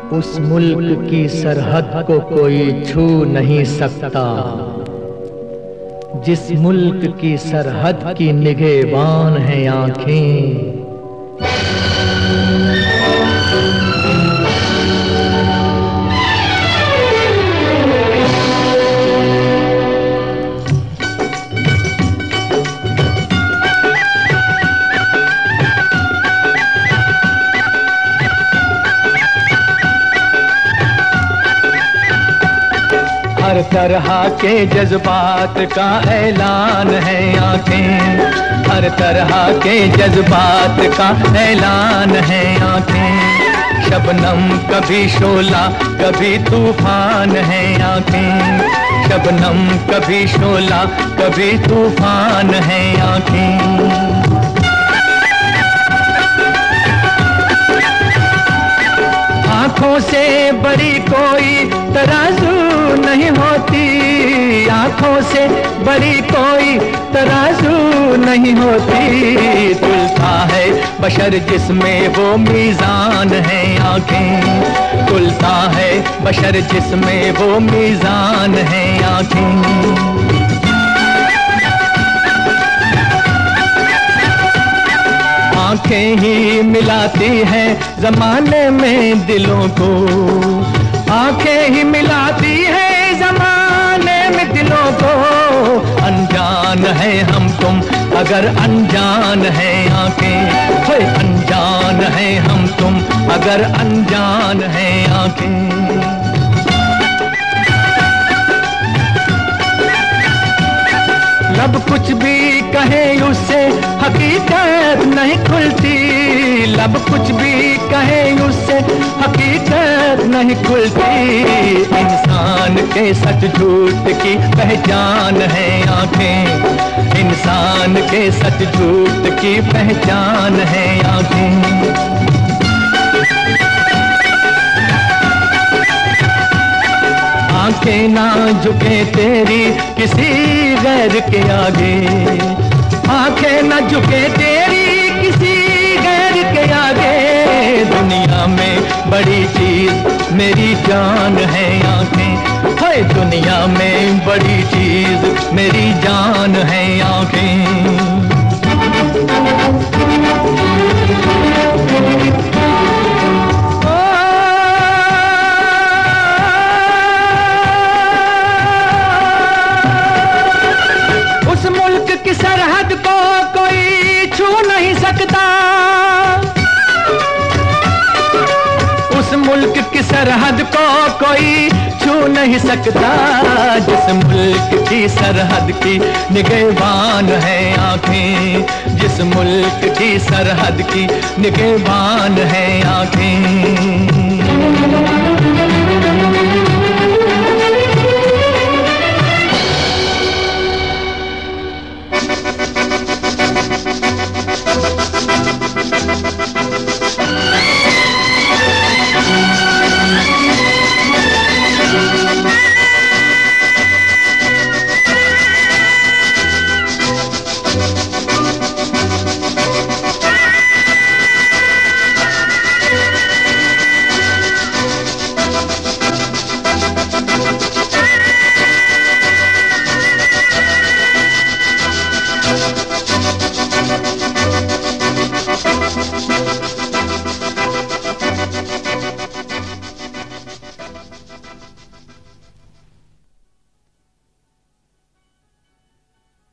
उस मुल्क की सरहद को कोई छू नहीं सकता, जिस मुल्क की सरहद की निगहबान हैं आंखें। हर तरह के जज्बात का ऐलान है आंखें, हर तरह के जज्बात का ऐलान है आंखें। शबनम कभी शोला कभी तूफान है आंखें, शबनम कभी शोला कभी तूफान है आंखें। आँखों से बड़ी कोई तराजू नहीं होती, आँखों से बड़ी कोई तराजू नहीं होती। तुलता है बशर जिसमें वो मीज़ान है आँखें, तुलता है बशर जिसमें वो मीज़ान है आँखें। आंखें ही मिलाती हैं जमाने में दिलों को, आंखें ही मिलाती हैं जमाने में दिलों को। अनजान है हम तुम अगर अनजान है आंखें, होए अनजान है हम तुम अगर अनजान है आंखें। लब कुछ भी कहे उससे हकीकत नहीं खुलती, लब कुछ भी कहे उससे हकीकत नहीं खुलती। इंसान के सच झूठ की पहचान है आंखें, इंसान के सच झूठ की पहचान है आंखें। आंखें ना झुके तेरी किसी गैर के आगे, आंखें ना झुके तेरी किसी गैर के आगे। दुनिया में बड़ी चीज मेरी जान है आंखें, हाय दुनिया में बड़ी चीज मेरी जान है आंखें। की सरहद को कोई छू नहीं सकता, उस मुल्क की सरहद को कोई छू नहीं सकता। जिस मुल्क की सरहद की निगहबान है आंखें, जिस मुल्क की सरहद की निगहबान है आंखें।